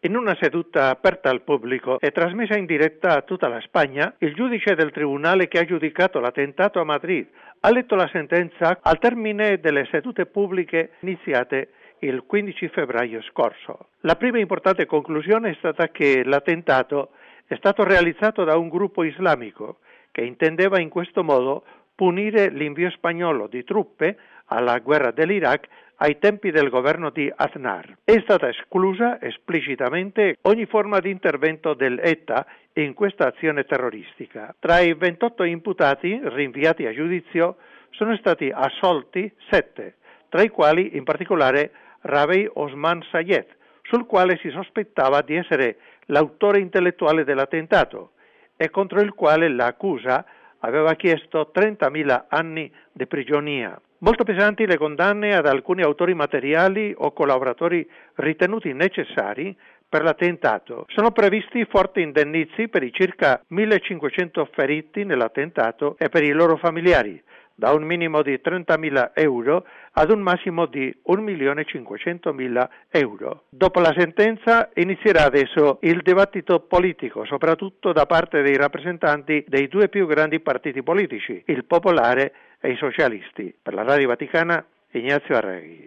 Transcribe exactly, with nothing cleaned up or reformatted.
In una seduta aperta al pubblico e trasmessa in diretta a tutta la Spagna, il giudice del tribunale che ha giudicato l'attentato a Madrid ha letto la sentenza al termine delle sedute pubbliche iniziate il quindici febbraio scorso. La prima importante conclusione è stata che l'attentato è stato realizzato da un gruppo islamico che intendeva in questo modo punire l'invio spagnolo di truppe alla guerra dell'Iraq ai tempi del governo di Aznar. È stata esclusa esplicitamente ogni forma di intervento dell'E T A in questa azione terroristica. Tra i ventotto imputati rinviati a giudizio sono stati assolti sette, tra i quali in particolare Rabih Osman Sayed, sul quale si sospettava di essere l'autore intellettuale dell'attentato e contro il quale l'accusa aveva chiesto trentamila anni di prigionia. Molto pesanti le condanne ad alcuni autori materiali o collaboratori ritenuti necessari per l'attentato. Sono previsti forti indennizzi per i circa millecinquecento feriti nell'attentato e per i loro familiari, da un minimo di trentamila euro ad un massimo di un milione cinquecentomila euro. Dopo la sentenza inizierà adesso il dibattito politico, soprattutto da parte dei rappresentanti dei due più grandi partiti politici, il Popolare e i Socialisti. Per la Radio Vaticana, Ignazio Arregui.